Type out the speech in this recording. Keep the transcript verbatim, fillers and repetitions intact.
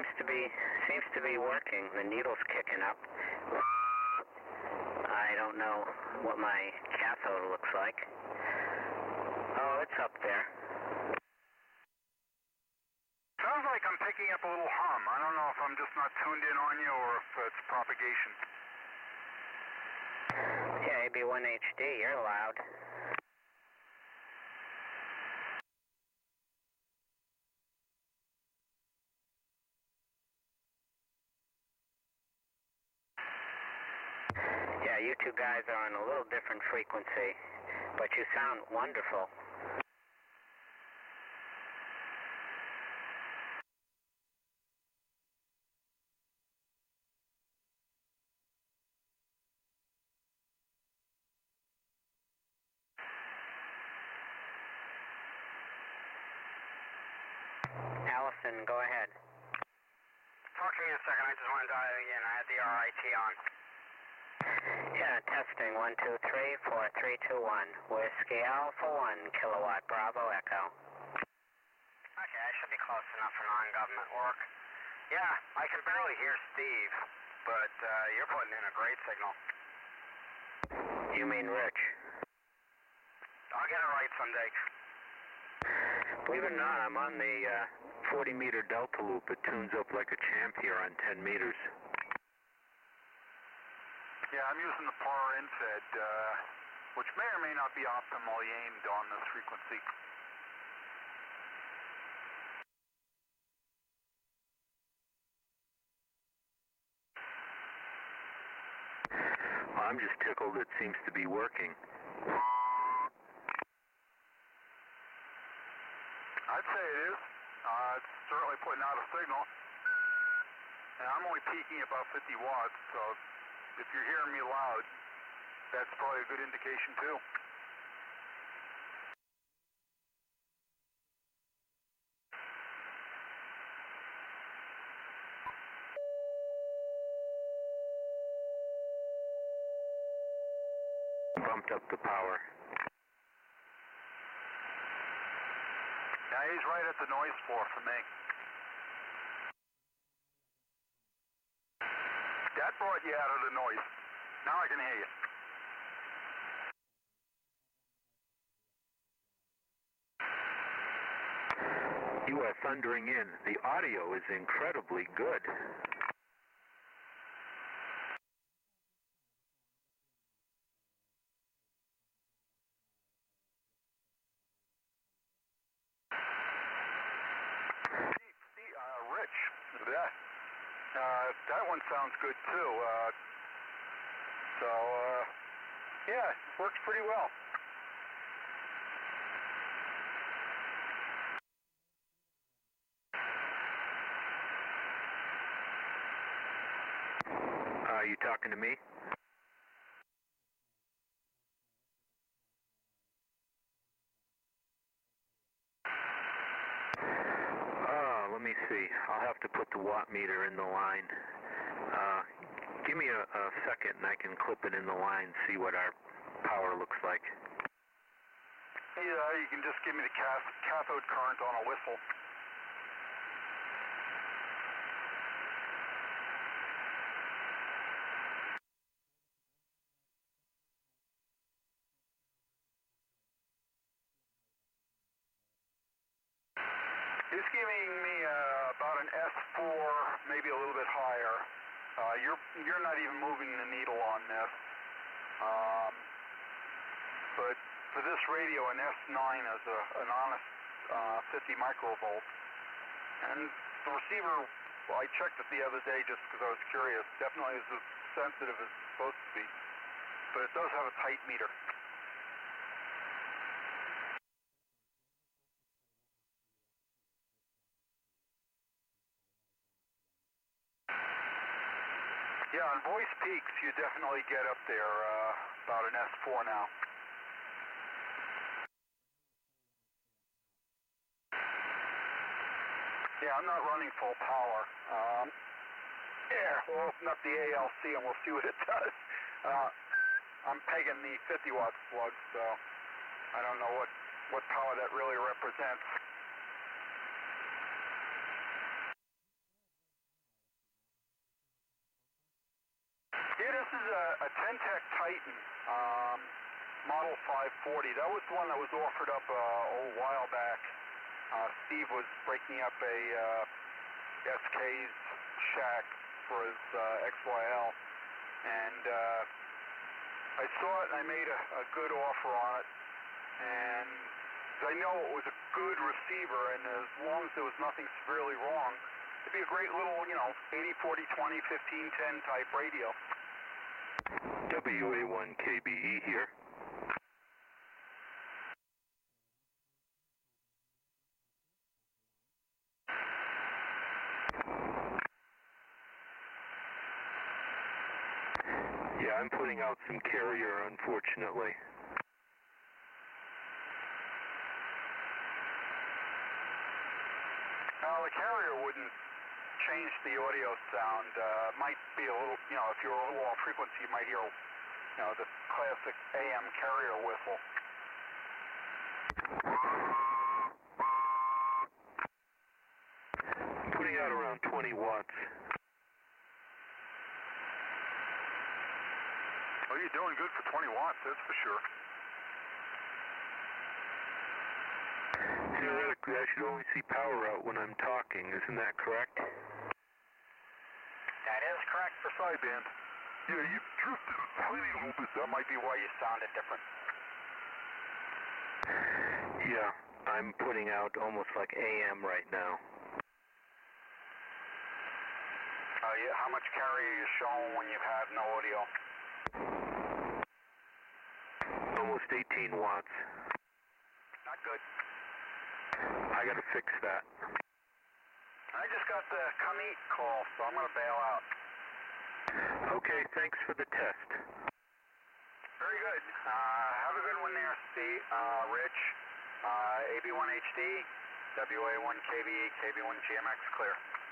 seems to be seems to be working. The needle's kicking up. I don't know what my cathode looks like. Oh, it's up there. Sounds like I'm picking up a little hum. I don't know if I'm just not tuned in on you or if it's propagation. Yeah, A B one H D, you're loud. Yeah, you two guys are on a little different frequency, but you sound wonderful. Allison, go ahead. Talk to me in a second. I just want to dial you in. I had the R I T on. Yeah, testing. One, two, three, four, three, two, one. Whiskey Alpha one, kilowatt Bravo Echo. Okay, I should be close enough for non-government work. Yeah, I can barely hear Steve, but uh, you're putting in a great signal. You mean Rich? I'll get it right someday. Believe it or not, I'm on the uh, forty meter delta loop. It tunes up like a champ here on ten meters. Yeah, I'm using the power infed, uh, which may or may not be optimally aimed on this frequency. Well, I'm just tickled it seems to be working. I'd say it is. Uh, it's certainly putting out a signal. And I'm only peaking about fifty watts, so if you're hearing me loud, that's probably a good indication too. Bumped up the power. Yeah, he's right at the noise floor for me. That brought you out of the noise. Now I can hear you. You are thundering in. The audio is incredibly good. Uh, Rich, that, uh, that one sounds good too. Uh, so, uh, yeah, it works pretty well. Are you talking to me? Oh, let me see. I'll have to put the watt meter in the line. Uh, give me a, a second and I can clip it in the line, see what our power looks like. Yeah, you can just give me the cath cathode current on a whistle. It's giving me uh, about an S four, maybe a little bit higher. Uh, you're you're not even moving the needle on this. Um, but for this radio, an S nine is a, an honest uh, fifty microvolts. And the receiver, well, I checked it the other day just because I was curious. Definitely is as sensitive as it's supposed to be. But it does have a tight meter. Yeah, on voice peaks, you definitely get up there uh, about an S four now. Yeah, I'm not running full power. Um, yeah, we'll open up the A L C and we'll see what it does. Uh, I'm pegging the fifty watt plug, so I don't know what, what power that really represents. this is a, a Ten-Tech Titan, um, Model five forty. That was the one that was offered up uh, a while back. Uh, Steve was breaking up a uh, S K's shack for his uh, X Y L, and uh, I saw it and I made a, a good offer on it, and I know it was a good receiver, and as long as there was nothing severely wrong, it'd be a great little, you know, eighty forty twenty fifteen ten type radio. W A one K B E here. Yeah, I'm putting out some carrier, unfortunately. Now, the carrier wouldn't change the audio sound. Uh, might be a little, you know, if you're a little off frequency, you might hear, you know, the classic A M carrier whistle. I'm putting out around twenty watts. Well, you're doing good for twenty watts, that's for sure. Theoretically, I should only see power out when I'm talking. Isn't that correct? That is correct. For sideband. Yeah, you drifted a tiny little bit. That might be why you sounded different. Yeah, I'm putting out almost like A M right now. Uh, yeah, how much carrier are you showing when you have no audio? Almost eighteen watts. Not good. I gotta fix that. I just got the come eat call, so I'm gonna bail out. Okay, thanks for the test. Very good. Uh, have a good one there, Steve. Uh, Rich, uh, A B one H D, W A one K B E, K B one G M X, clear.